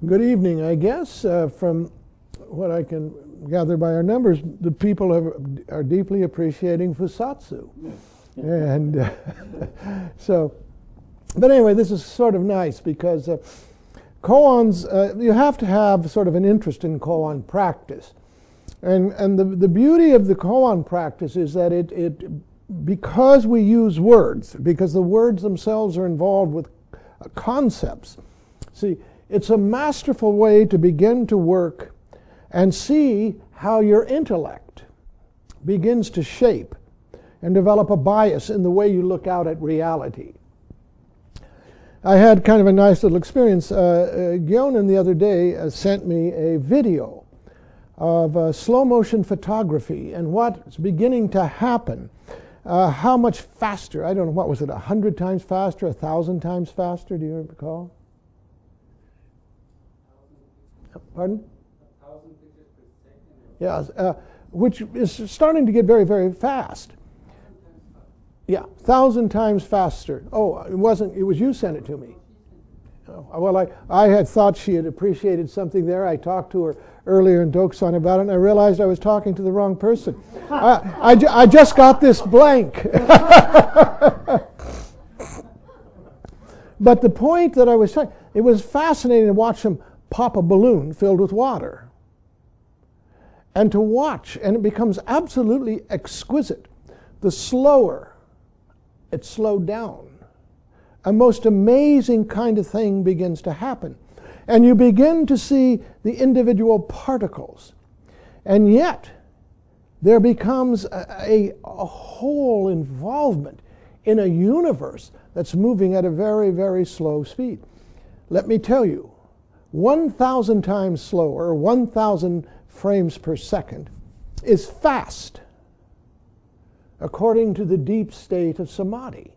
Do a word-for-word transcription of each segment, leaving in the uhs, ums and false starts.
Good evening. I guess uh, from what I can gather by our numbers, the people have, are deeply appreciating Fusatsu. and uh, so, but anyway, this is sort of nice because uh, koans, uh, you have to have sort of an interest in koan practice. And, and the, the beauty of the koan practice is that it, it, because we use words, because the words themselves are involved with uh, concepts, see, it's a masterful way to begin to work and see how your intellect begins to shape and develop a bias in the way you look out at reality. I had kind of a nice little experience. Uh, uh, Gyonin the other day uh, sent me a video of uh, slow motion photography and what's beginning to happen. Uh, how much faster, I don't know, what was it, a hundred times faster, a thousand times faster, do you recall? Pardon? A thousand pictures per second. Yes, uh, which is starting to get very, very fast. Yeah, thousand times faster. Oh, it wasn't, it was you sent it to me. Oh, well, I, I had thought she had appreciated something there. I talked to her earlier in Doksan about it, and I realized I was talking to the wrong person. I, I, ju I just got this blank. But the point that I was saying, it was fascinating to watch him pop a balloon filled with water. And to watch, and it becomes absolutely exquisite. The slower it slowed down, a most amazing kind of thing begins to happen. And you begin to see the individual particles. And yet, there becomes a, a, a whole involvement in a universe that's moving at a very, very slow speed. Let me tell you, one thousand times slower, one thousand frames per second, is fast, according to the deep state of samadhi.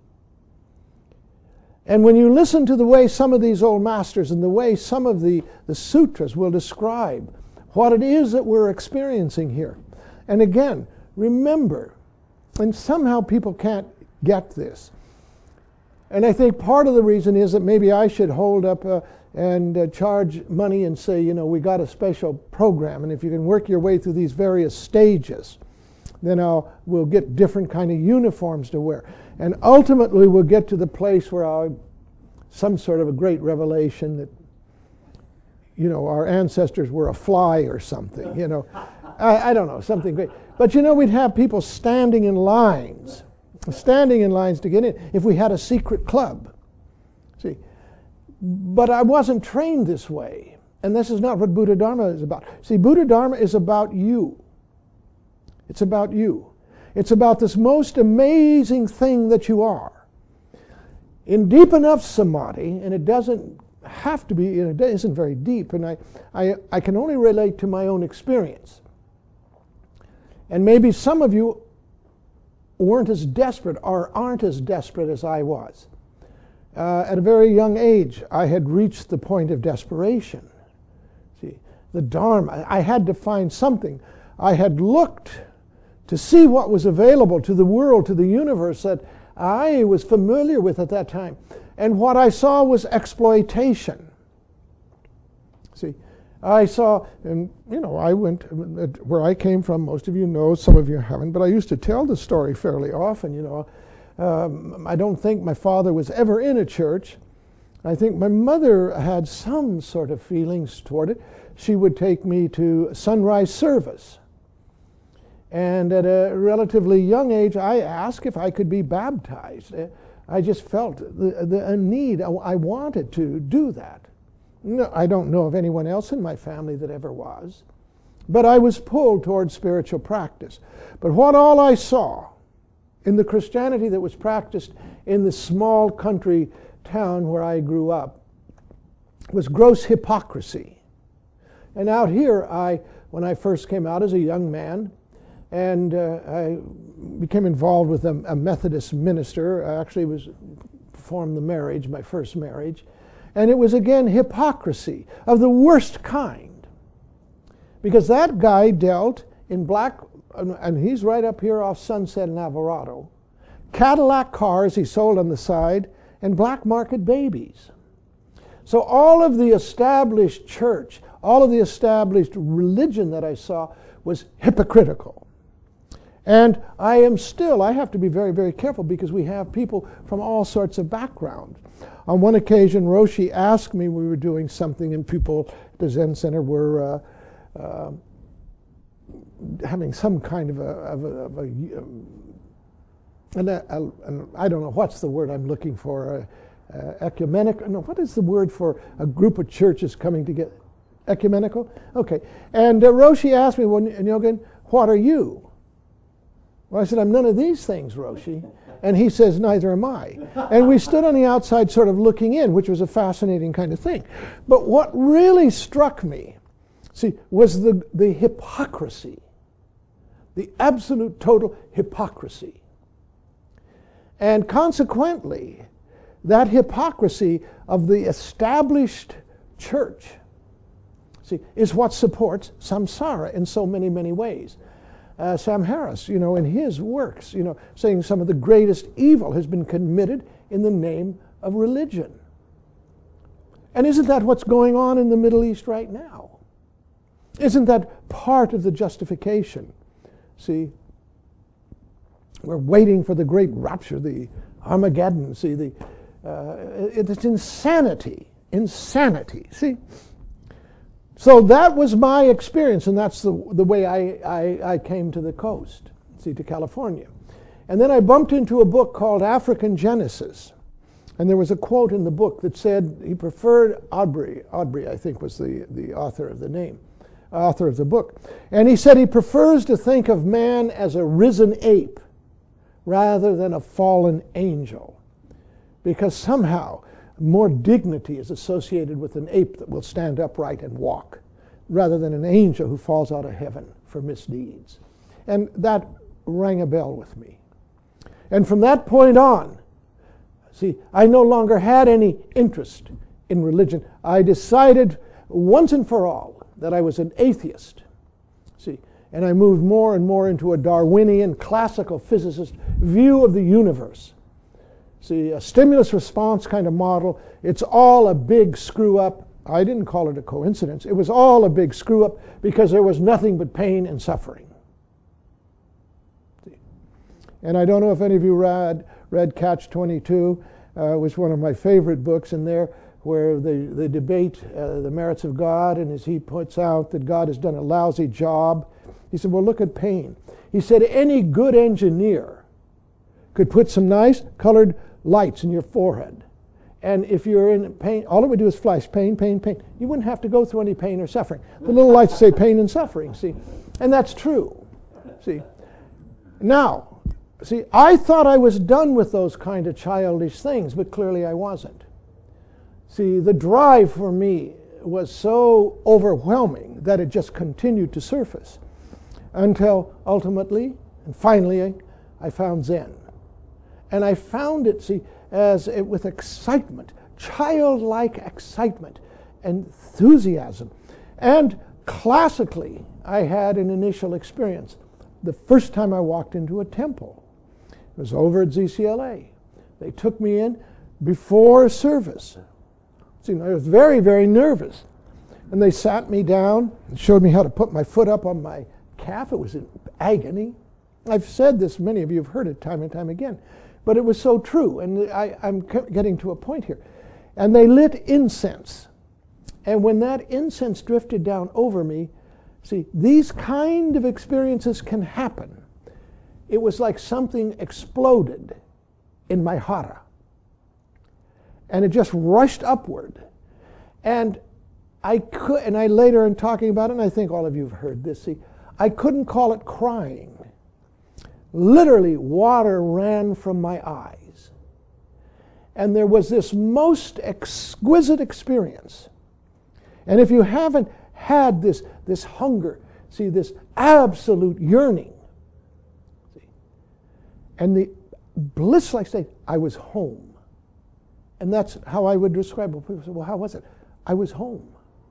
And when you listen to the way some of these old masters and the way some of the, the sutras will describe what it is that we're experiencing here. And again, remember, and somehow people can't get this. And I think part of the reason is that maybe I should hold up a, and uh, charge money and say, you know, we got a special program, and if you can work your way through these various stages, then I'll, we'll get different kind of uniforms to wear. And ultimately we'll get to the place where I'll, some sort of a great revelation that, you know, our ancestors were a fly or something, you know. I, I don't know, something great. But you know, we'd have people standing in lines, standing in lines to get in, if we had a secret club. See, but I wasn't trained this way. And this is not what Buddha Dharma is about. See, Buddha Dharma is about you. It's about you. It's about this most amazing thing that you are. In deep enough samadhi, and it doesn't have to be, you know, it isn't very deep, and I, I, I can only relate to my own experience. And maybe some of you weren't as desperate or aren't as desperate as I was. Uh, at a very young age, I had reached the point of desperation. See, the Dharma, I had to find something. I had looked to see what was available to the world, to the universe that I was familiar with at that time. And what I saw was exploitation. See, I saw, and you know, I went, where I came from, most of you know, some of you haven't, but I used to tell the story fairly often, you know. Um, I don't think my father was ever in a church. I think my mother had some sort of feelings toward it. She would take me to sunrise service. And at a relatively young age, I asked if I could be baptized. I just felt the, the a need. I wanted to do that. No, I don't know of anyone else in my family that ever was. But I was pulled towards spiritual practice. But what all I saw in the Christianity that was practiced in the small country town where I grew up was gross hypocrisy. And out here, I, when I first came out as a young man, and uh, I became involved with a, a Methodist minister. I actually was performed the marriage, my first marriage. And it was again hypocrisy of the worst kind. Because that guy dealt in black, and he's right up here off Sunset and Alvarado, Cadillac cars he sold on the side, and black market babies. So all of the established church, all of the established religion that I saw was hypocritical. And I am still, I have to be very, very careful because we have people from all sorts of backgrounds. On one occasion, Roshi asked me, we were doing something, and people at the Zen Center were uh, uh, having some kind of a, of a, of a um, and a, a, an, I don't know what's the word I'm looking for, uh, uh, ecumenical, no, what is the word for a group of churches coming together? Ecumenical? Okay. And uh, Roshi asked me, well, Nyogen, what are you? Well, I said, I'm none of these things, Roshi. And he says, neither am I. And we stood on the outside sort of looking in, which was a fascinating kind of thing. But what really struck me, see, was the, the hypocrisy, the absolute total hypocrisy. And consequently, that hypocrisy of the established church, see, is what supports samsara in so many, many ways. Uh, Sam Harris, you know, in his works, you know, saying some of the greatest evil has been committed in the name of religion. And isn't that what's going on in the Middle East right now? Isn't that part of the justification? See, we're waiting for the great rapture, the Armageddon. See, the uh, it's insanity, insanity. See. So that was my experience, and that's the, the way I, I, I came to the coast, see, to California. And then I bumped into a book called African Genesis. And there was a quote in the book that said he preferred Aubrey, Aubrey I think was the, the author of the name, author of the book. And he said he prefers to think of man as a risen ape rather than a fallen angel, because somehow more dignity is associated with an ape that will stand upright and walk, rather than an angel who falls out of heaven for misdeeds. And that rang a bell with me. And from that point on, see, I no longer had any interest in religion. I decided once and for all that I was an atheist. See, and I moved more and more into a Darwinian classical physicist view of the universe. See, a stimulus response kind of model, it's all a big screw up. I didn't call it a coincidence. It was all a big screw up because there was nothing but pain and suffering. See? And I don't know if any of you read, read Catch twenty-two, uh, was one of my favorite books in there, where they, they debate uh, the merits of God, and as he puts out that God has done a lousy job, he said, well, look at pain. He said, any good engineer could put some nice colored lights in your forehead. And if you're in pain, all it would do is flash pain, pain, pain. You wouldn't have to go through any pain or suffering. The little lights say pain and suffering, see? And that's true, see? Now, see, I thought I was done with those kind of childish things, but clearly I wasn't. See, the drive for me was so overwhelming that it just continued to surface until ultimately and finally I, I found Zen. And I found it, see, as it, with excitement, childlike excitement, enthusiasm. And classically, I had an initial experience. The first time I walked into a temple, it was over at Z C L A. They took me in before service. See, I was very, very nervous. And they sat me down and showed me how to put my foot up on my calf. It was in agony. I've said this, many of you have heard it time and time again. But it was so true, and I, I'm getting to a point here. And they lit incense. And when that incense drifted down over me, see, these kind of experiences can happen. It was like something exploded in my hara. And it just rushed upward. And I could, and I later in talking about it, and I think all of you have heard this, see, I couldn't call it crying. Literally, water ran from my eyes. And there was this most exquisite experience. And if you haven't had this, this hunger, see, this absolute yearning, see, and the bliss-like state, I was home. And that's how I would describe it. People say, well, how was it? I was home.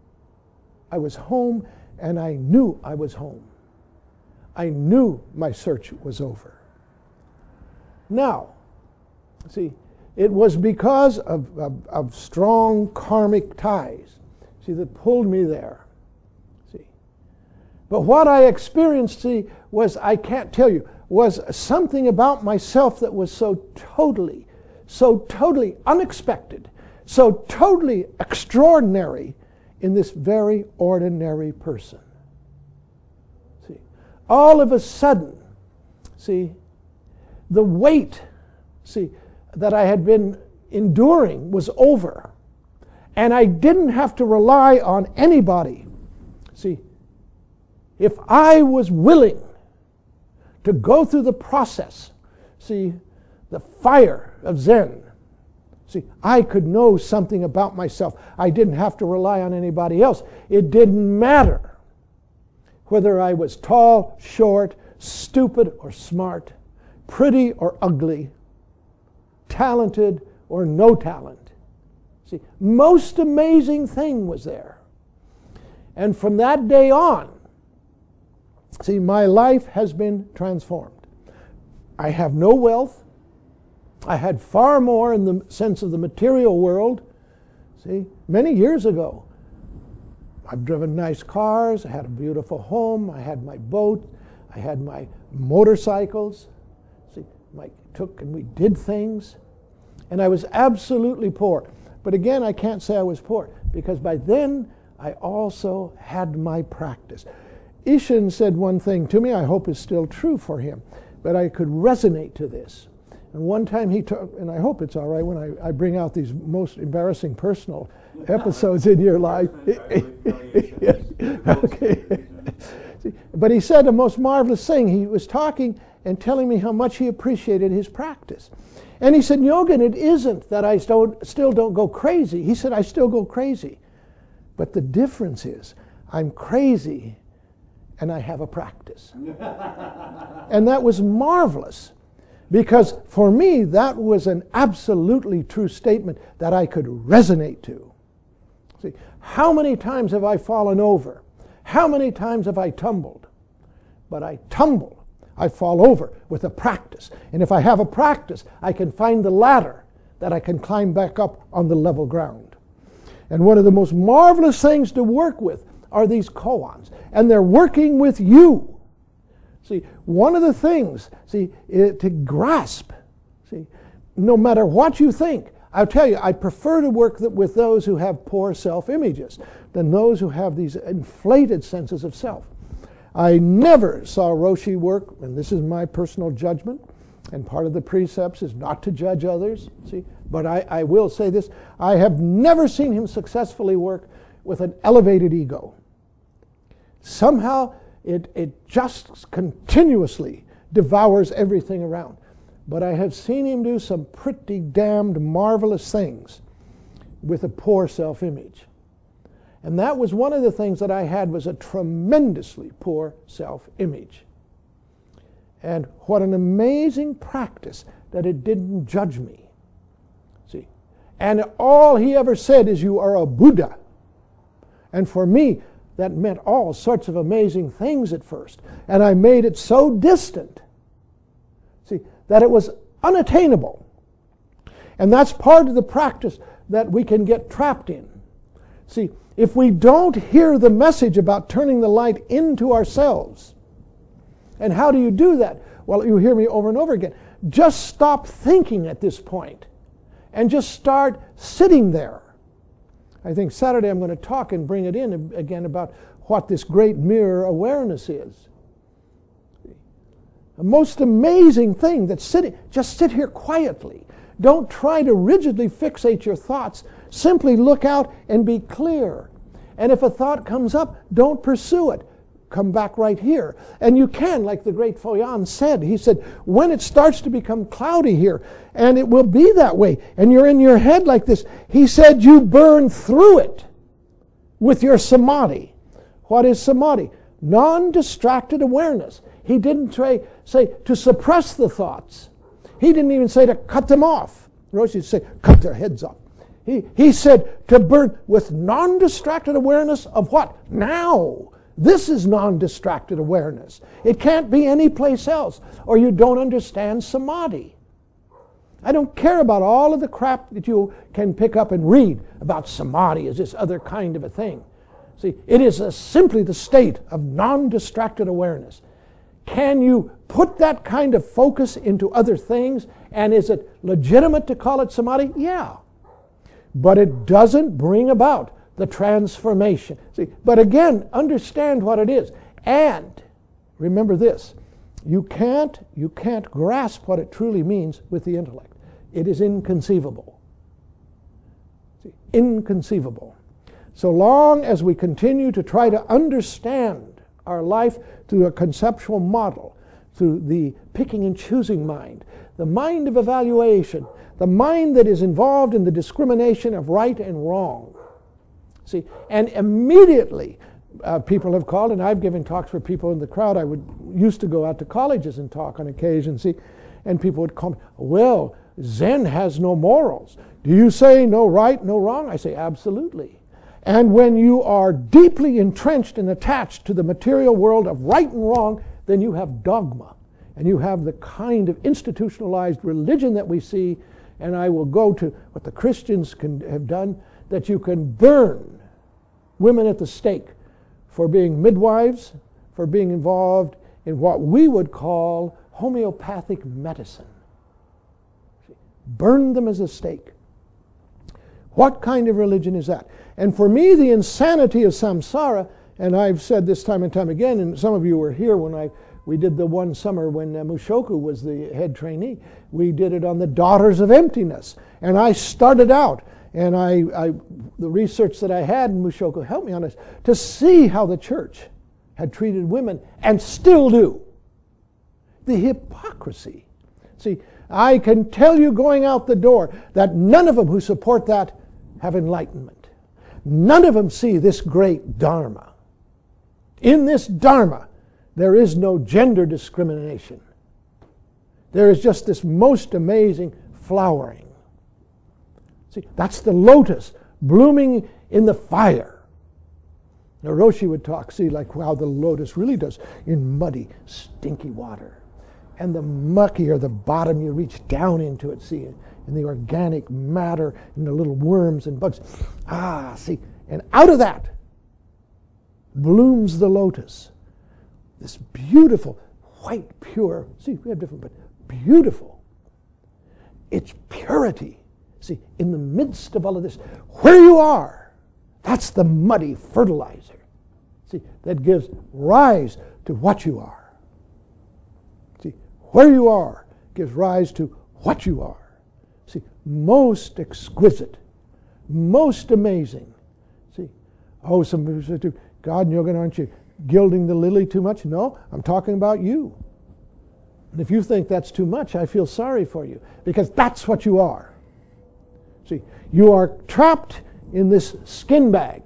I was home, and I knew I was home. I knew my search was over. Now, see, it was because of, of, of strong karmic ties, see, that pulled me there. See, but what I experienced, see, was, I can't tell you, was something about myself that was so totally, so totally unexpected, so totally extraordinary in this very ordinary person. See, all of a sudden, see, the weight, see, that I had been enduring was over. And I didn't have to rely on anybody. See, if I was willing to go through the process, see, the fire of Zen, see, I could know something about myself. I didn't have to rely on anybody else. It didn't matter whether I was tall, short, stupid or smart, pretty or ugly, talented or no talent. See, most amazing thing was there. And from that day on, see, my life has been transformed. I have no wealth. I had far more in the sense of the material world. See, many years ago, I've driven nice cars, I had a beautiful home, I had my boat, I had my motorcycles. See, I took and we did things. And I was absolutely poor. But again, I can't say I was poor, because by then I also had my practice. Ishin said one thing to me, I hope is still true for him, but I could resonate to this. And one time he took, and I hope it's all right when I, I bring out these most embarrassing personal episodes in your life. Okay. See, but he said the most marvelous thing. He was talking and telling me how much he appreciated his practice. And he said, Nyogen, it isn't that I don't, still don't go crazy. He said, I still go crazy. But the difference is, I'm crazy and I have a practice. And that was marvelous. Because for me, that was an absolutely true statement that I could resonate to. See, how many times have I fallen over? How many times have I tumbled? But I tumble, I fall over with a practice. And if I have a practice, I can find the ladder that I can climb back up on the level ground. And one of the most marvelous things to work with are these koans. And they're working with you. See, one of the things, see, to grasp, see, no matter what you think, I'll tell you, I prefer to work with those who have poor self-images than those who have these inflated senses of self. I never saw Roshi work, and this is my personal judgment, and part of the precepts is not to judge others, see, but I, I will say this, I have never seen him successfully work with an elevated ego. Somehow, It, it just continuously devours everything around. But I have seen him do some pretty damned marvelous things with a poor self-image. And that was one of the things that I had, was a tremendously poor self-image. And what an amazing practice that it didn't judge me. See? And all he ever said is, you are a Buddha. And for me, that meant all sorts of amazing things at first. And I made it so distant, see, that it was unattainable. And that's part of the practice that we can get trapped in. See, if we don't hear the message about turning the light into ourselves, and how do you do that? Well, you hear me over and over again. Just stop thinking at this point, and just start sitting there. I think Saturday I'm going to talk and bring it in again about what this great mirror awareness is. The most amazing thing that's sitting, just sit here quietly. Don't try to rigidly fixate your thoughts. Simply look out and be clear. And if a thought comes up, don't pursue it. Come back right here. And you can, like the great Foyan said, he said, when it starts to become cloudy here, and it will be that way, and you're in your head like this, he said you burn through it with your samadhi. What is samadhi? Non-distracted awareness. He didn't try, say to suppress the thoughts. He didn't even say to cut them off. Roshi said, cut their heads off. He, he said to burn with non-distracted awareness of what? Now. This is non-distracted awareness. It can't be any place else, or you don't understand samadhi. I don't care about all of the crap that you can pick up and read about samadhi as this other kind of a thing. See, it is a, simply the state of non-distracted awareness. Can you put that kind of focus into other things, and is it legitimate to call it samadhi? Yeah. But it doesn't bring about the transformation. See, but again, understand what it is. And remember this, you can't, you can't grasp what it truly means with the intellect. It is inconceivable. See, inconceivable. So long as we continue to try to understand our life through a conceptual model, through the picking and choosing mind, the mind of evaluation, the mind that is involved in the discrimination of right and wrong. See, and immediately uh, people have called, and I've given talks for people in the crowd. I would used to go out to colleges and talk on occasion, see, and people would come, well, Zen has no morals. Do you say no right, no wrong? I say absolutely. And when you are deeply entrenched and attached to the material world of right and wrong, then you have dogma. And you have the kind of institutionalized religion that we see, and I will go to what the Christians can have done, that you can burn women at the stake for being midwives, for being involved in what we would call homeopathic medicine. Burn them as a stake. What kind of religion is that? And for me, the insanity of samsara, and I've said this time and time again, and some of you were here when I we did the one summer when uh, Mushoku was the head trainee. We did it on the Daughters of Emptiness. And I started out, and I, I the research that I had, and Mushoku helped me on this, to see how the church had treated women, and still do. The hypocrisy. See, I can tell you going out the door that none of them who support that have enlightenment. None of them see this great Dharma. In this Dharma, there is no gender discrimination. There is just this most amazing flowering. See, that's the lotus blooming in the fire. Now, Roshi would talk, see, like how the lotus really does in muddy, stinky water. And the muckier the bottom you reach down into it, see, in the organic matter and the little worms and bugs. Ah, see, and out of that blooms the lotus. This beautiful, white, pure, see, we have different, but beautiful. It's purity. See, in the midst of all of this, where you are, that's the muddy fertilizer. See, that gives rise to what you are. See, where you are gives rise to what you are. See, most exquisite, most amazing. See, oh, some people say, God, Nyogen, aren't you gilding the lily too much? No, I'm talking about you. And if you think that's too much, I feel sorry for you, because that's what you are. See, you are trapped in this skin bag.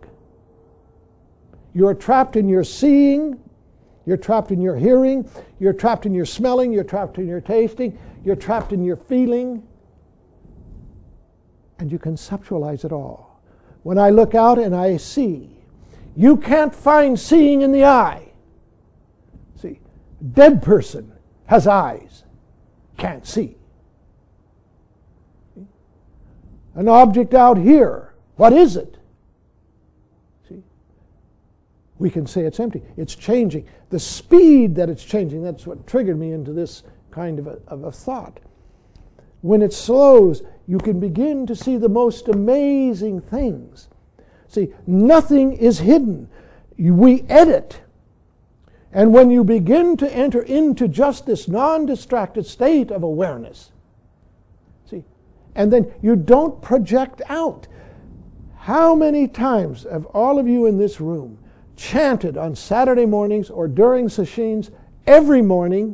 You are trapped in your seeing, you're trapped in your hearing, you're trapped in your smelling, you're trapped in your tasting, you're trapped in your feeling, and you conceptualize it all. When I look out and I see, you can't find seeing in the eye. See, dead person has eyes, can't see. An object out here, what is it? See, we can say it's empty. It's changing. The speed that it's changing, that's what triggered me into this kind of a, of a thought. When it slows, you can begin to see the most amazing things. See, nothing is hidden. We edit. And when you begin to enter into just this non-distracted state of awareness, see, and then you don't project out. How many times have all of you in this room chanted on Saturday mornings or during sessions every morning,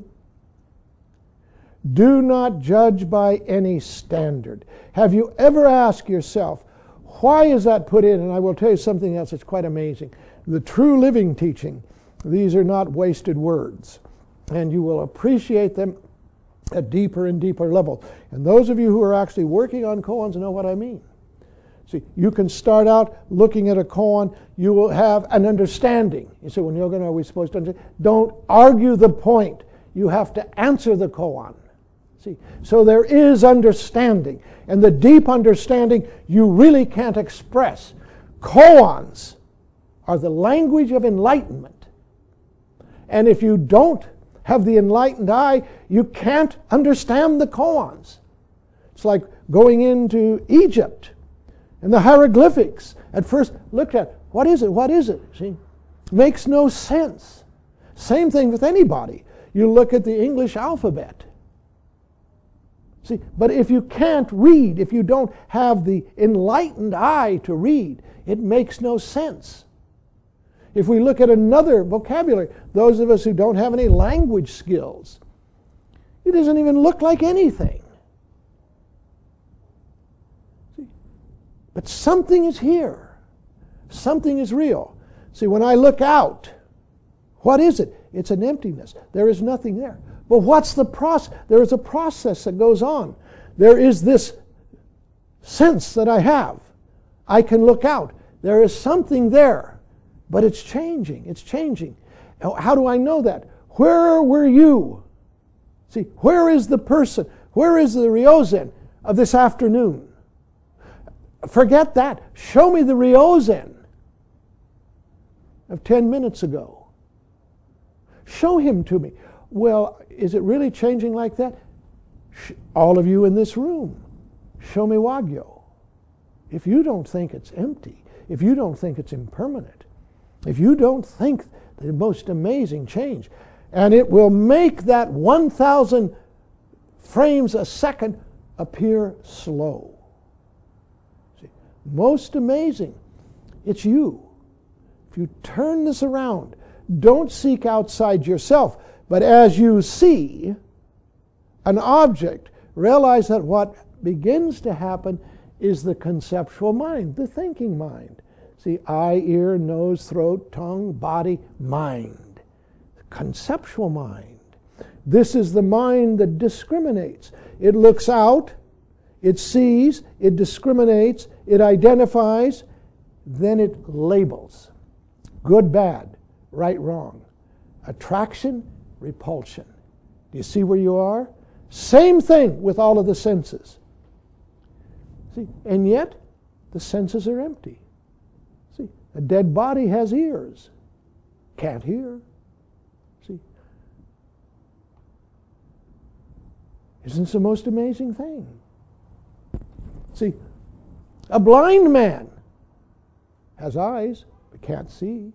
do not judge by any standard? Have you ever asked yourself, why is that put in? And I will tell you something else that's quite amazing. The true living teaching, these are not wasted words. And you will appreciate them at deeper and deeper level. And those of you who are actually working on koans know what I mean. See, you can start out looking at a koan, you will have an understanding. You say, well, Nyogen, are we supposed to understand? Don't argue the point. You have to answer the koan. See, so there is understanding, and the deep understanding you really can't express. Koans are the language of enlightenment. And if you don't have the enlightened eye, you can't understand the koans. It's like going into Egypt and the hieroglyphics. At first, looked at, what is it? What is it? See, makes no sense. Same thing with anybody. You look at the English alphabet. See, but if you can't read, if you don't have the enlightened eye to read, it makes no sense. If we look at another vocabulary, those of us who don't have any language skills, it doesn't even look like anything. See? But something is here. Something is real. See, when I look out, what is it? It's an emptiness. There is nothing there. But what's the process? There is a process that goes on. There is this sense that I have. I can look out. There is something there, but it's changing. It's changing. How do I know that? Where were you? See, where is the person? Where is the Ryozen of this afternoon? Forget that. Show me the Ryozen of ten minutes ago. Show him to me. Well, is it really changing like that? All of you in this room, show me Wagyo. If you don't think it's empty, if you don't think it's impermanent, if you don't think the most amazing change, and it will make that one thousand frames a second appear slow. See, most amazing, it's you. If you turn this around, don't seek outside yourself, but as you see an object, realize that what begins to happen is the conceptual mind, the thinking mind. See, eye, ear, nose, throat, tongue, body, mind. Conceptual mind. This is the mind that discriminates. It looks out, it sees, it discriminates, it identifies, then it labels. Good, bad, right, wrong. Attraction, repulsion. Do you see where you are? Same thing with all of the senses. See, and yet the senses are empty. See, a dead body has ears, can't hear. See, isn't this the most amazing thing? See, a blind man has eyes but can't see.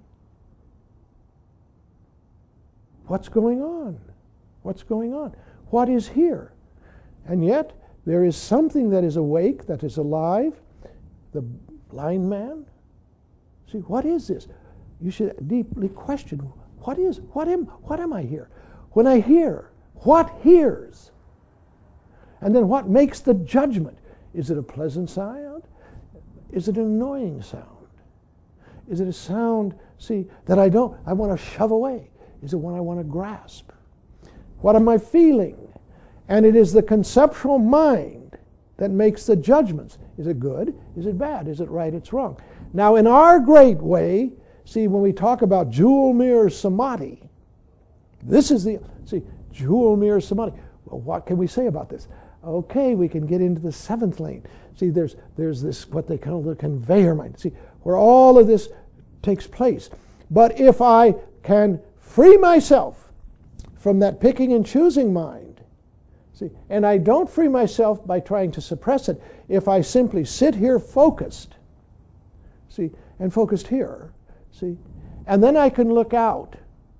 What's going on? What's going on? What is here? And yet, there is something that is awake, that is alive. The blind man. See, what is this? You should deeply question, what is, what am, what am I here? When I hear, what hears? And then what makes the judgment? Is it a pleasant sound? Is it an annoying sound? Is it a sound, see, that I don't, I want to shove away? Is it one I want to grasp? What am I feeling? And it is the conceptual mind that makes the judgments. Is it good? Is it bad? Is it right? It's wrong. Now, in our great way, see, when we talk about jewel mirror samadhi, this is the, see, jewel mirror samadhi. Well, what can we say about this? Okay, we can get into the seventh lane. See, there's, there's this, what they call the conveyor mind. See, where all of this takes place. But if I can free myself from that picking and choosing mind. See, and I don't free myself by trying to suppress it. If I simply sit here focused, see, and focused here, see, and then I can look out,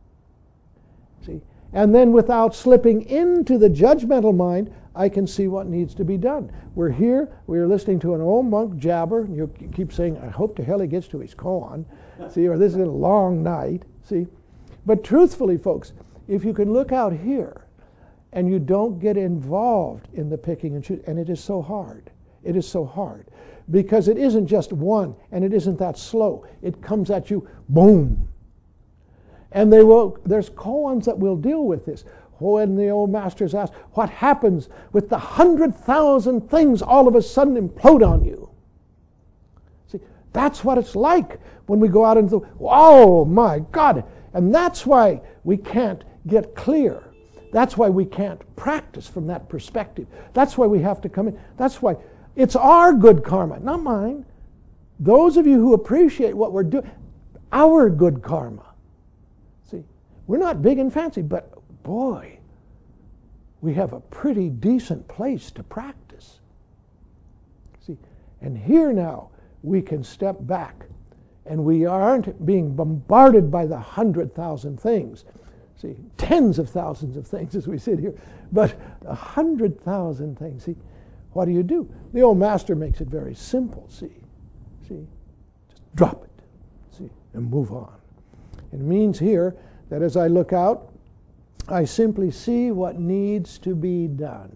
see, and then without slipping into the judgmental mind, I can see what needs to be done. We're here, we're listening to an old monk jabber, and you keep saying, I hope to hell he gets to his koan, see, or this is a long night, see. But truthfully, folks, if you can look out here and you don't get involved in the picking and choosing, and it is so hard. It is so hard. Because it isn't just one, and it isn't that slow. It comes at you, boom. And they will, there's koans that will deal with this. When the old masters ask, what happens with the hundred thousand things all of a sudden implode on you? See, that's what it's like when we go out into the, oh my God. And that's why we can't get clear. That's why we can't practice from that perspective. That's why we have to come in. That's why it's our good karma, not mine. Those of you who appreciate what we're doing, our good karma. See, we're not big and fancy, but boy, we have a pretty decent place to practice. See, and here now we can step back, and we aren't being bombarded by the hundred thousand things. See, tens of thousands of things as we sit here, but a hundred thousand things. See, what do you do? The old master makes it very simple. See, see, just drop it. See, and move on. It means here that as I look out, I simply see what needs to be done.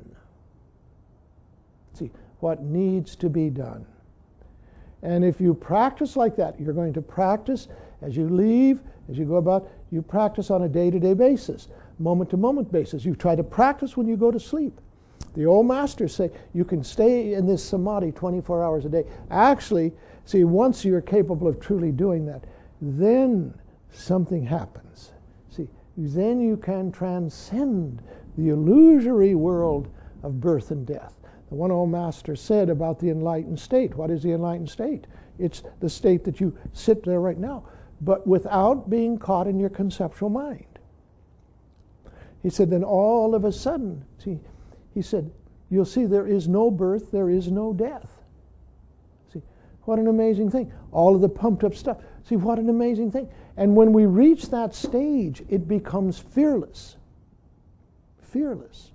See, what needs to be done. And if you practice like that, you're going to practice as you leave, as you go about, you practice on a day-to-day basis, moment-to-moment basis. You try to practice when you go to sleep. The old masters say you can stay in this samadhi twenty-four hours a day. Actually, see, once you're capable of truly doing that, then something happens. See, then you can transcend the illusory world of birth and death. The one old master said about the enlightened state. What is the enlightened state? It's the state that you sit there right now, but without being caught in your conceptual mind. He said, then all of a sudden, see, he said, you'll see there is no birth, there is no death. See, what an amazing thing. All of the pumped up stuff. See, what an amazing thing. And when we reach that stage, it becomes fearless. Fearless.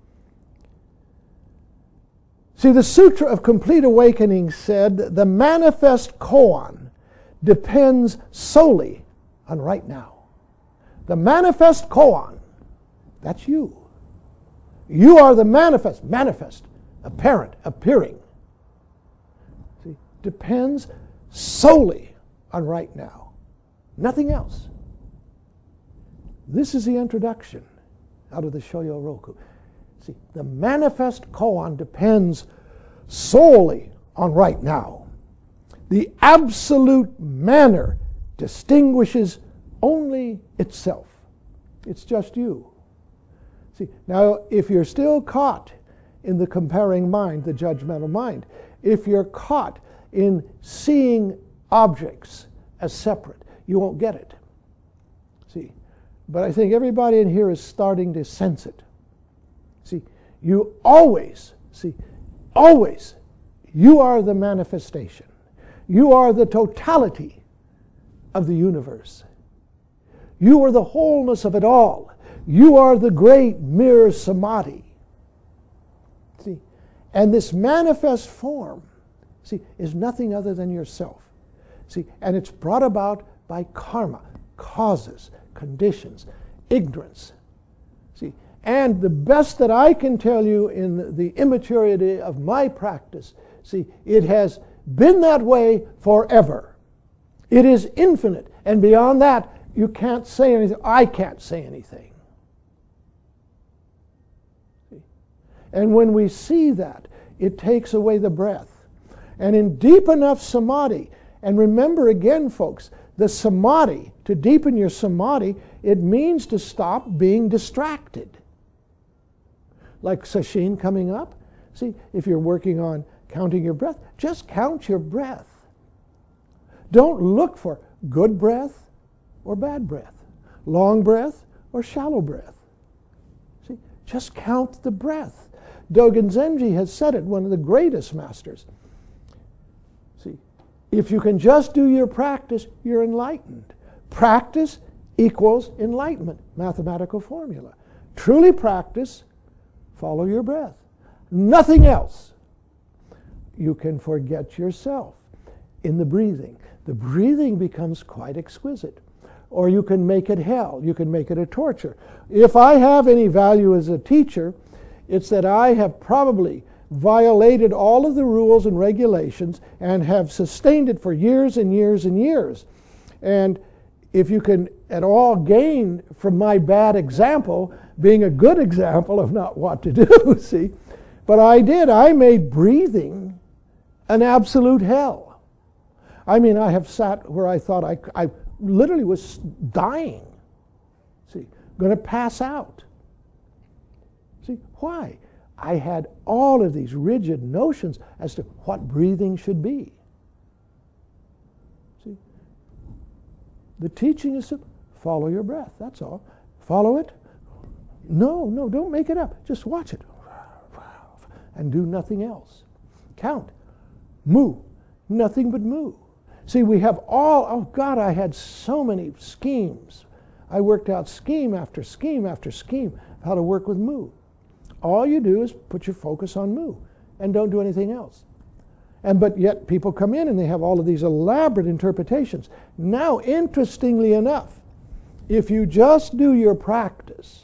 See, the Sutra of Complete Awakening said the manifest koan depends solely on right now. The manifest koan, that's you. You are the manifest, manifest, apparent, appearing. See, depends solely on right now. Nothing else. This is the introduction out of the Shoyo Roku. See, the manifest koan depends solely on right now. The absolute manner distinguishes only itself. It's just you. See, now if you're still caught in the comparing mind, the judgmental mind, if you're caught in seeing objects as separate, you won't get it. See, but I think everybody in here is starting to sense it. See, you always, see, always, you are the manifestation. You are the totality of the universe. You are the wholeness of it all. You are the great mirror samadhi. See, and this manifest form, see, is nothing other than yourself. See, and it's brought about by karma, causes, conditions, ignorance. See, and the best that I can tell you in the, the immaturity of my practice, see, it has been that way forever. It is infinite, and beyond that, you can't say anything. I can't say anything. See? And when we see that, it takes away the breath. And in deep enough samadhi, and remember again, folks, the samadhi, to deepen your samadhi, it means to stop being distracted. Like sesshin coming up. See, if you're working on counting your breath, just count your breath. Don't look for good breath or bad breath, long breath or shallow breath. See, just count the breath. Dogen Zenji has said it, one of the greatest masters. See, if you can just do your practice, you're enlightened. Practice equals enlightenment, mathematical formula. Truly practice, follow your breath. Nothing else. You can forget yourself in the breathing. The breathing becomes quite exquisite. Or you can make it hell. You can make it a torture. If I have any value as a teacher, it's that I have probably violated all of the rules and regulations and have sustained it for years and years and years. And if you can at all gain from my bad example, being a good example of not what to do, see. But I did. I made breathing an absolute hell. I mean, I have sat where I thought I, I literally was dying. See, going to pass out. See, why? I had all of these rigid notions as to what breathing should be. See, the teaching is to follow your breath, that's all. Follow it. No, no, don't make it up. Just watch it. And do nothing else. Count. Moo. Nothing but moo. See, we have all, oh God, I had so many schemes. I worked out scheme after scheme after scheme of how to work with moo. All you do is put your focus on moo and don't do anything else. And but yet people come in and they have all of these elaborate interpretations. Now, interestingly enough, if you just do your practice,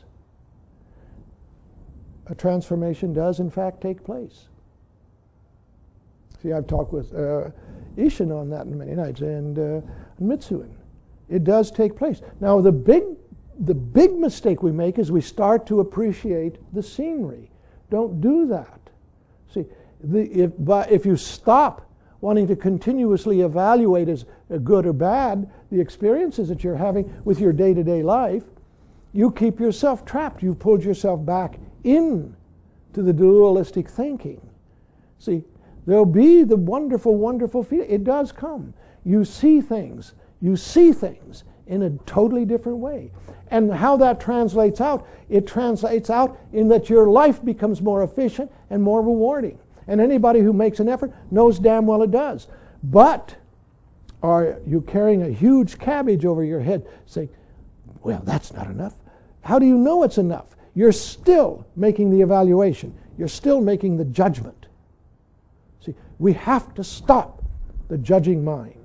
a transformation does in fact take place. See, I've talked with uh, Ishin on that many nights, and uh, Mitsuen. It does take place. Now, the big, the big mistake we make is we start to appreciate the scenery. Don't do that. See, the, if, but if you stop wanting to continuously evaluate as good or bad the experiences that you're having with your day-to-day life, you keep yourself trapped. You've pulled yourself back in to the dualistic thinking. See, there'll be the wonderful, wonderful feeling. It does come. You see things. You see things in a totally different way. And how that translates out, it translates out in that your life becomes more efficient and more rewarding. And anybody who makes an effort knows damn well it does. But are you carrying a huge cabbage over your head saying, well, that's not enough? How do you know it's enough? You're still making the evaluation. You're still making the judgment. See, we have to stop the judging mind.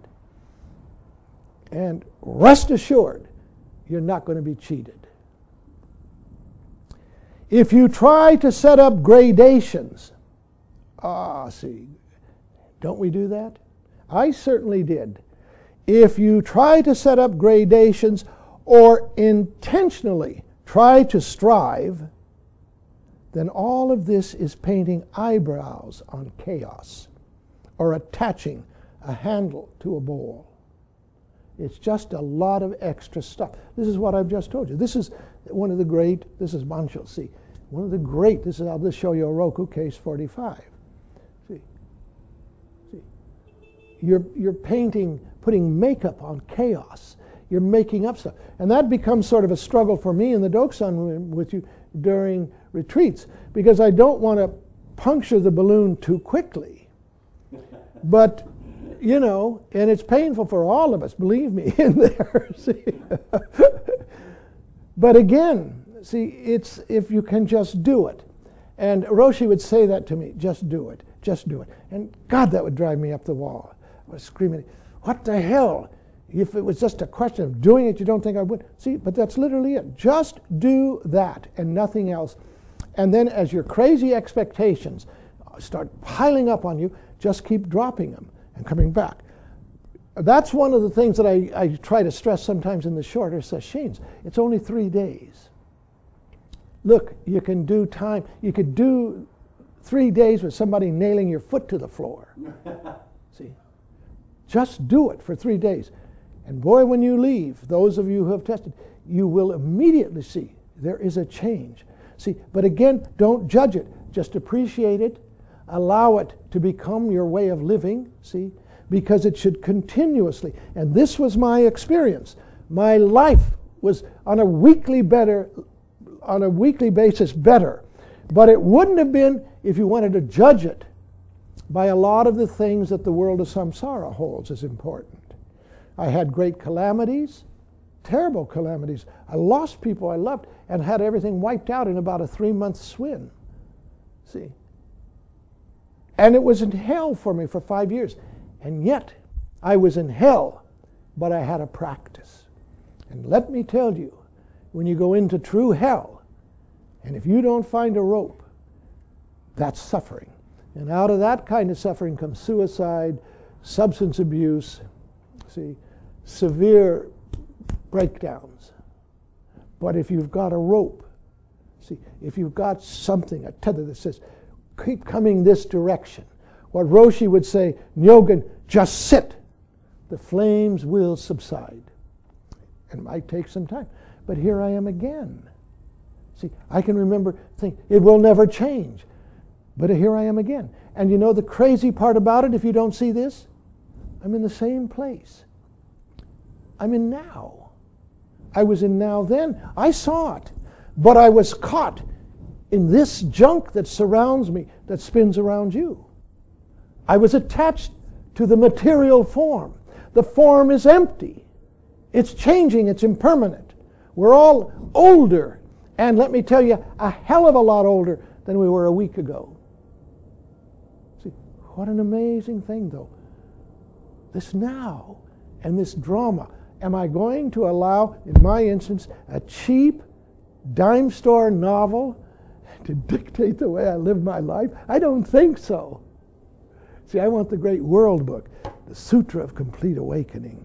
And rest assured, you're not going to be cheated. If you try to set up gradations, ah, see, don't we do that? I certainly did. If you try to set up gradations or intentionally try to strive, then all of this is painting eyebrows on chaos or attaching a handle to a bowl. It's just a lot of extra stuff. This is what I've just told you. This is one of the great, this is Mancho, see, one of the great, this is, I'll just show you a Roku case forty-five. See, see, you're, you're painting, putting makeup on chaos. You're making up stuff. And that becomes sort of a struggle for me in the Doksan room with you during retreats, because I don't want to puncture the balloon too quickly. But, you know, and it's painful for all of us, believe me, in there. See? But again, see, it's if you can just do it. And Roshi would say that to me, just do it, just do it. And God, that would drive me up the wall. I was screaming, what the hell? If it was just a question of doing it, you don't think I would. See, but that's literally it. Just do that and nothing else. And then as your crazy expectations start piling up on you, just keep dropping them and coming back. That's one of the things that I, I try to stress sometimes in the shorter sessions. It's only three days. Look, you can do time. You could do three days with somebody nailing your foot to the floor. See? Just do it for three days. And boy, when you leave, those of you who have tested, you will immediately see there is a change. See, but again, don't judge it. Just appreciate it. Allow it to become your way of living, see, because it should continuously. And this was my experience. My life was on a weekly better, on a weekly basis better. But it wouldn't have been if you wanted to judge it by a lot of the things that the world of samsara holds as important. I had great calamities, terrible calamities. I lost people I loved and had everything wiped out in about a three-month swim. See? And it was in hell for me for five years. And yet, I was in hell, but I had a practice. And let me tell you, when you go into true hell, and if you don't find a rope, that's suffering. And out of that kind of suffering comes suicide, substance abuse, see, severe breakdowns. But if you've got a rope, see, if you've got something, a tether that says, keep coming this direction, what Roshi would say, Nyogen, just sit. The flames will subside. It might take some time. But here I am again. See, I can remember thinking, it will never change. But here I am again. And you know the crazy part about it, if you don't see this? I'm in the same place. I'm in now. I was in now then. I saw it. But I was caught in this junk that surrounds me, that spins around you. I was attached to the material form. The form is empty. It's changing. It's impermanent. We're all older. And let me tell you, a hell of a lot older than we were a week ago. See, what an amazing thing, though. This now and this drama. Am I going to allow, in my instance, a cheap dime store novel to dictate the way I live my life? I don't think so. See, I want the great world book, the Sutra of Complete Awakening.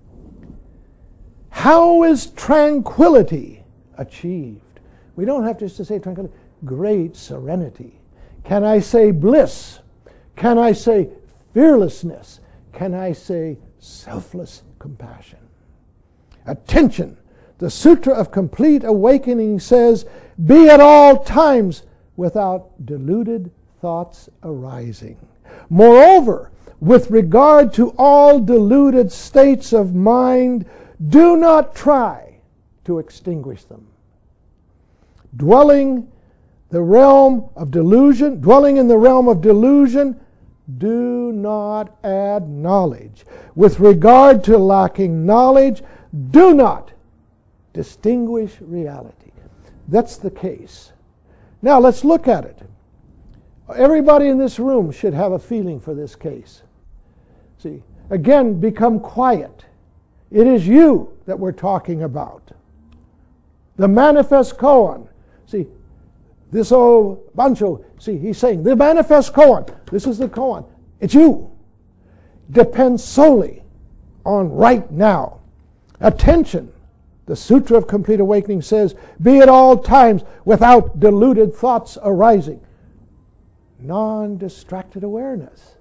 How is tranquility achieved? We don't have just to say tranquility. Great serenity. Can I say bliss? Can I say fearlessness? Can I say selfless compassion? Attention! The Sutra of Complete Awakening says, be at all times without deluded thoughts arising. Moreover, with regard to all deluded states of mind, do not try to extinguish them. Dwelling the realm of delusion, dwelling in the realm of delusion, do not add knowledge. With regard to lacking knowledge, do not distinguish reality. That's the case. Now let's look at it. Everybody in this room should have a feeling for this case. See, again, become quiet. It is you that we're talking about. The manifest koan. See, this old Bancho, see, he's saying, the manifest koan. This is the koan. It's you. Depends solely on right now. Attention. The Sutra of Complete Awakening says, be at all times without deluded thoughts arising. Non-distracted awareness.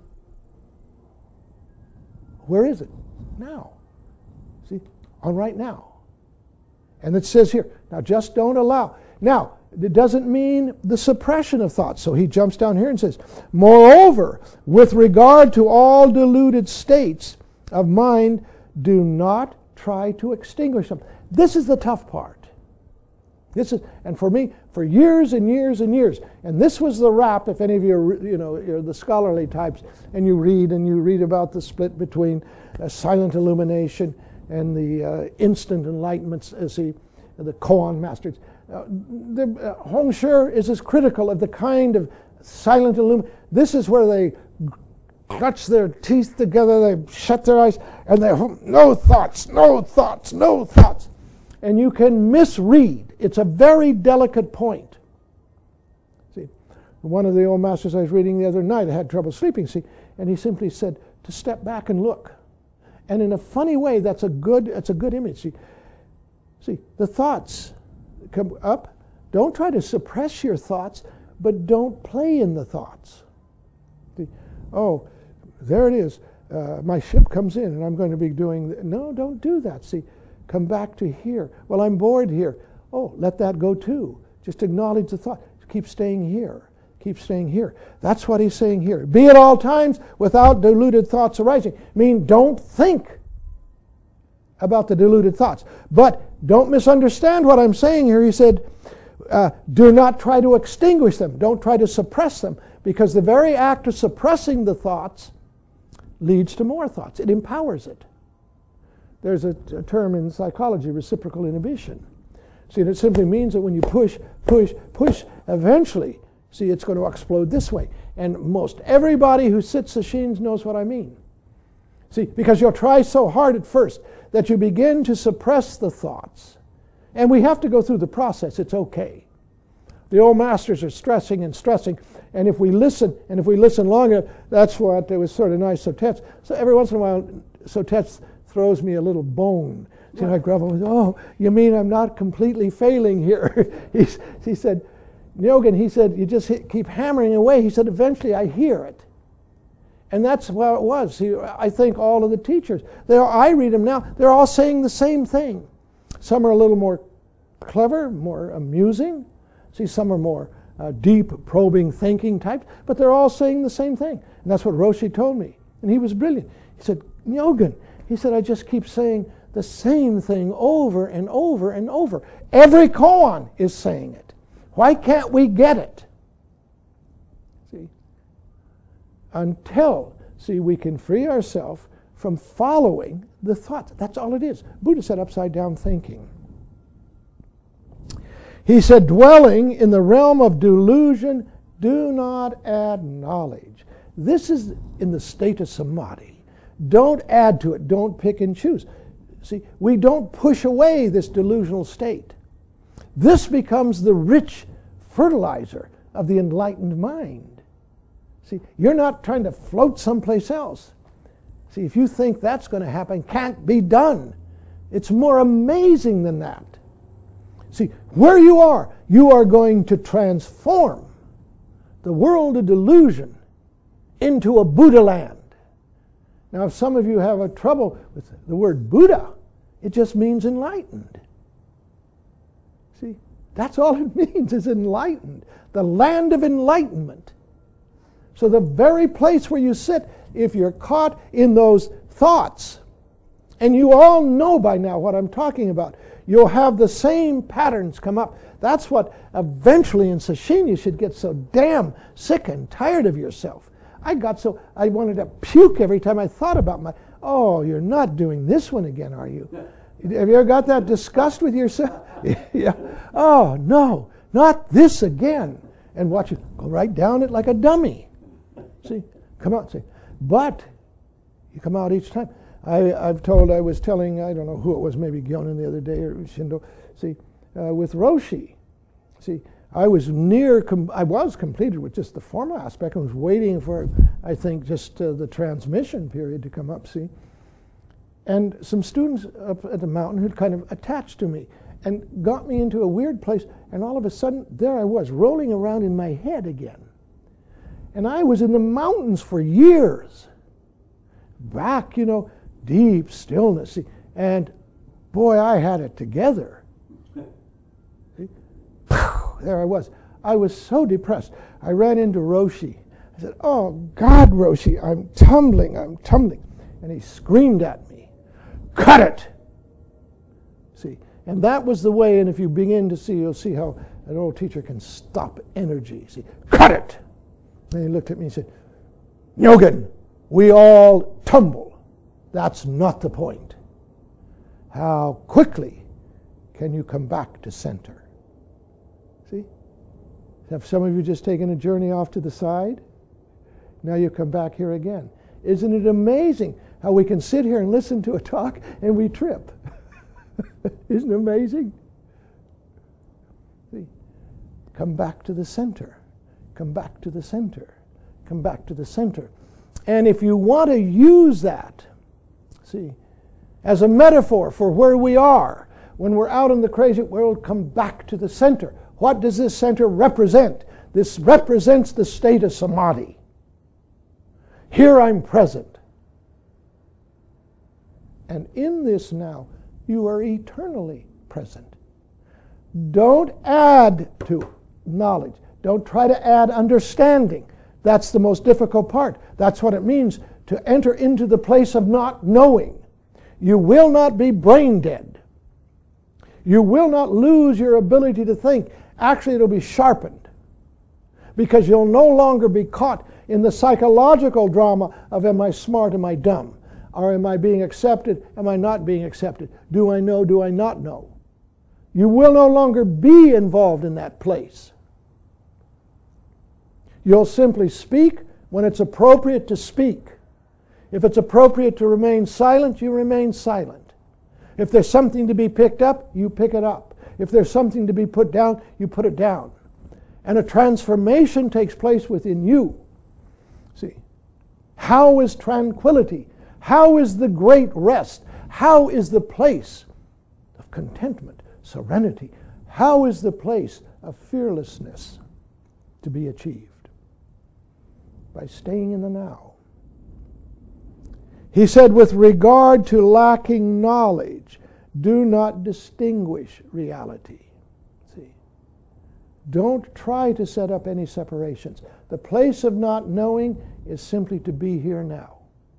Where is it? Now. See, on right now. And it says here, now just don't allow. Now, it doesn't mean the suppression of thoughts. So he jumps down here and says, moreover, with regard to all deluded states of mind, do not try to extinguish them. This is the tough part. This is, and for me, for years and years and years, and this was the rap, if any of you are, you know, you're the scholarly types, and you read and you read about the split between uh, silent illumination and the uh, instant enlightenment, as the, the koan masters. Uh, the, uh, Hong Shi is as critical of the kind of silent illumination. This is where they clutch their teeth together, they shut their eyes, and they, no thoughts, no thoughts, no thoughts. And you can misread. It's a very delicate point. See, one of the old masters I was reading the other night, I had trouble sleeping, see, and he simply said to step back and look. And in a funny way, that's a good, that's a good image. See, see, the thoughts come up. Don't try to suppress your thoughts, but don't play in the thoughts. See, oh, there it is. Uh, my ship comes in, and I'm going to be doing... Th- no, don't do that. See, come back to here. Well, I'm bored here. Oh, let that go too. Just acknowledge the thought. Keep staying here. Keep staying here. That's what he's saying here. Be at all times without deluded thoughts arising. I mean, don't think about the deluded thoughts. But don't misunderstand what I'm saying here. He said, uh, do not try to extinguish them. Don't try to suppress them. Because the very act of suppressing the thoughts leads to more thoughts. It empowers it. There's a, a term in psychology, reciprocal inhibition. See, and it simply means that when you push, push, push, eventually, see, it's going to explode this way. And most everybody who sits sesshin knows what I mean. See, because you'll try so hard at first that you begin to suppress the thoughts. And we have to go through the process. It's okay. The old masters are stressing and stressing. And if we listen, and if we listen long enough, that's what it was sort of nice. Sotetz. So every once in a while, Sotetz throws me a little bone. So I grovel with, oh, you mean I'm not completely failing here? he, he said, Nyogen, he said, you just hit, keep hammering away. He said, eventually I hear it. And that's what it was. See, I think all of the teachers, they're, I read them now, they're all saying the same thing. Some are a little more clever, more amusing. See, some are more uh, deep, probing, thinking types, but they're all saying the same thing. And that's what Roshi told me. And he was brilliant. He said, Nyogen, he said, I just keep saying the same thing over and over and over. Every koan is saying it. Why can't we get it? See? Until, see, we can free ourselves from following the thoughts. That's all it is. Buddha said upside down thinking. He said, dwelling in the realm of delusion, do not add knowledge. This is in the state of samadhi. Don't add to it. Don't pick and choose. See, we don't push away this delusional state. This becomes the rich fertilizer of the enlightened mind. See, you're not trying to float someplace else. See, if you think that's going to happen, can't be done. It's more amazing than that. See, where you are, you are going to transform the world of delusion into a Buddha land. Now, if some of you have a trouble with the word Buddha, it just means enlightened. See, that's all it means, is enlightened. The land of enlightenment. So the very place where you sit, if you're caught in those thoughts, and you all know by now what I'm talking about, you'll have the same patterns come up. That's what eventually in sesshin you should get so damn sick and tired of yourself. I got so, I wanted to puke every time I thought about my, oh, you're not doing this one again, are you? Have you ever got that disgust with yourself? Yeah. Oh, no, not this again. And watch you go right down it like a dummy. See, come out, see. But you come out each time. I, I've told, I was telling, I don't know who it was, maybe Gyonin the other day or Shindo, see, uh, with Roshi, see, I was near, com- I was completed with just the formal aspect. I was waiting for, I think, just uh, the transmission period to come up, see. And some students up at the mountain who'd kind of attached to me and got me into a weird place, and all of a sudden, there I was, rolling around in my head again. And I was in the mountains for years. Back, you know, deep stillness. See, and boy, I had it together. See? There I was. I was so depressed. I ran into Roshi. I said, oh, God, Roshi, I'm tumbling, I'm tumbling. And he screamed at me, cut it! See, and that was the way, and if you begin to see, you'll see how an old teacher can stop energy. See, cut it! And he looked at me and said, Nyogen, we all tumble. That's not the point. How quickly can you come back to center? See? Have some of you just taken a journey off to the side? Now you come back here again. Isn't it amazing how we can sit here and listen to a talk and we trip? Isn't it amazing? See? Come back to the center. Come back to the center. Come back to the center. And if you want to use that, see, as a metaphor for where we are, when we're out in the crazy world, come back to the center. What does this center represent? This represents the state of samadhi. Here I'm present. And in this now, you are eternally present. Don't add to knowledge. Don't try to add understanding. That's the most difficult part. That's what it means to enter into the place of not knowing. You will not be brain dead. You will not lose your ability to think. Actually, it'll be sharpened. Because you'll no longer be caught in the psychological drama of am I smart, am I dumb? Or am I being accepted, am I not being accepted? Do I know, do I not know? You will no longer be involved in that place. You'll simply speak when it's appropriate to speak. If it's appropriate to remain silent, you remain silent. If there's something to be picked up, you pick it up. If there's something to be put down, you put it down. And a transformation takes place within you. See, how is tranquility? How is the great rest? How is the place of contentment, serenity? How is the place of fearlessness to be achieved? By staying in the now. He said, with regard to lacking knowledge, do not distinguish reality. See, Don't try to set up any separations. The place of not knowing is simply to be here now.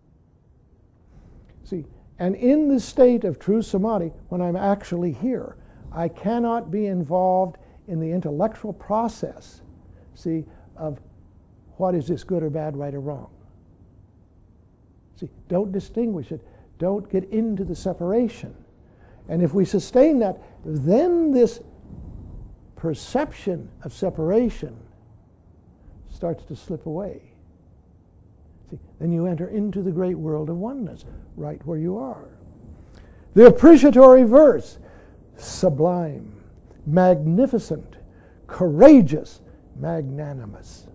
See, and in the state of true samadhi, when I'm actually here, I cannot be involved in the intellectual process, see, of what is this, good or bad, right or wrong. See, don't distinguish it. Don't get into the separation. And if we sustain that, then this perception of separation starts to slip away. See, then you enter into the great world of oneness, right where you are. The appreciatory verse, sublime, magnificent, courageous, magnanimous.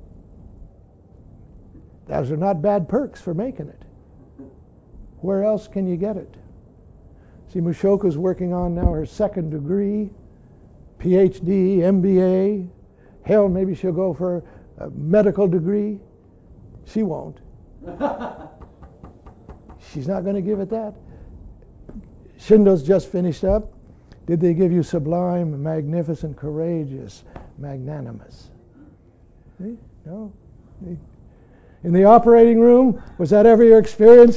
Those are not bad perks for making it. Where else can you get it? See, Mushoku's working on now her second degree, P H D, M B A. Hell, maybe she'll go for a medical degree. She won't. She's not going to give it that. Shindo's just finished up. Did they give you sublime, magnificent, courageous, magnanimous? See? No. See? In the operating room, was that ever your experience?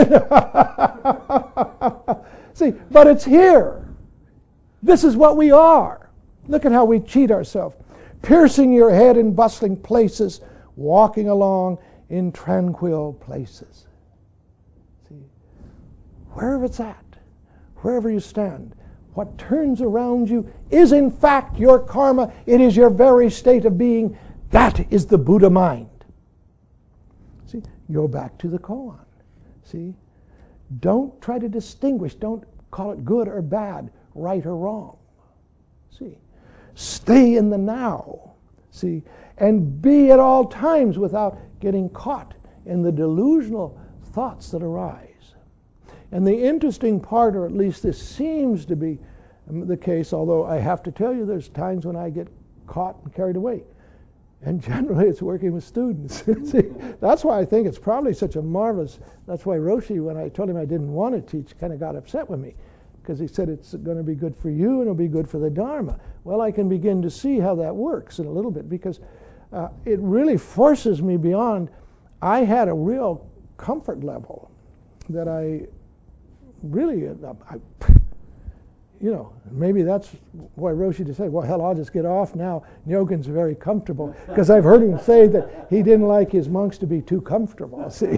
See, but it's here. This is what we are. Look at how we cheat ourselves. Piercing your head in bustling places, walking along in tranquil places. See, wherever it's at, wherever you stand, what turns around you is in fact your karma. It is your very state of being. That is the Buddha mind. See, go back to the koan. See, don't try to distinguish. Don't call it good or bad, right or wrong. See, stay in the now. See, and be at all times without getting caught in the delusional thoughts that arise. And the interesting part, or at least this seems to be the case, although I have to tell you there's times when I get caught and carried away. And generally it's working with students. See, that's why I think it's probably such a marvelous, that's why Roshi, when I told him I didn't want to teach, kind of got upset with me. Because he said it's going to be good for you and it'll be good for the Dharma. Well, I can begin to see how that works in a little bit, because uh, it really forces me beyond. I had a real comfort level that I really, uh, I, you know, maybe that's why Roshi just said, well, hell, I'll just get off now. Nyogen's very comfortable. Because I've heard him say that he didn't like his monks to be too comfortable, see.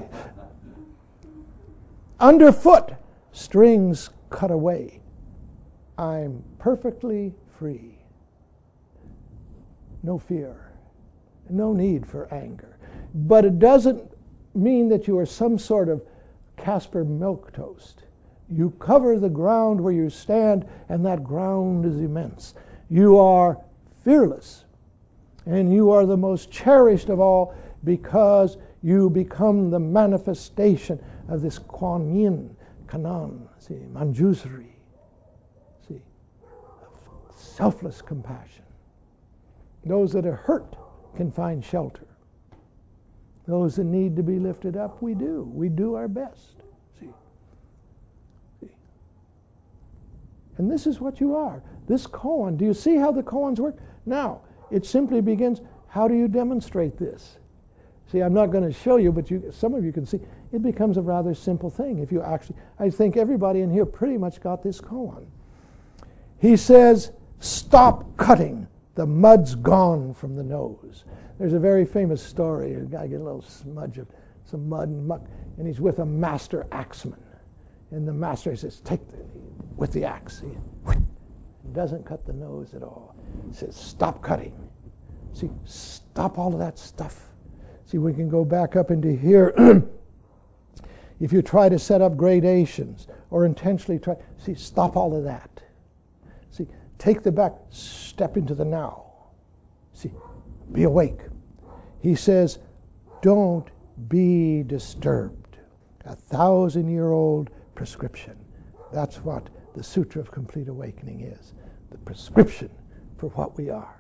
Underfoot, strings cut away. I'm perfectly free. No fear. No need for anger. But it doesn't mean that you are some sort of Casper milquetoast. You cover the ground where you stand, and that ground is immense. You are fearless, and you are the most cherished of all, because you become the manifestation of this Kuan Yin, Kanan, see, Manjusri, see, selfless compassion. Those that are hurt can find shelter. Those that need to be lifted up, we do. We do our best. See, see. And this is what you are. This koan, do you see how the koans work? Now, it simply begins, how do you demonstrate this? See, I'm not going to show you, but you, some of you can see. It becomes a rather simple thing. If you actually, I think everybody in here pretty much got this koan. He says, stop cutting. The mud's gone from the nose. There's a very famous story. A guy gets a little smudge of some mud and muck, and he's with a master axeman. And the master says, take the, with the axe. He doesn't cut the nose at all. He says, stop cutting. See, stop all of that stuff. See, we can go back up into here. If you try to set up gradations or intentionally try, see, stop all of that. See, take the back, step into the now. See, be awake. He says, don't be disturbed. A thousand-year-old prescription. That's what the Sutra of Complete Awakening is. The prescription for what we are.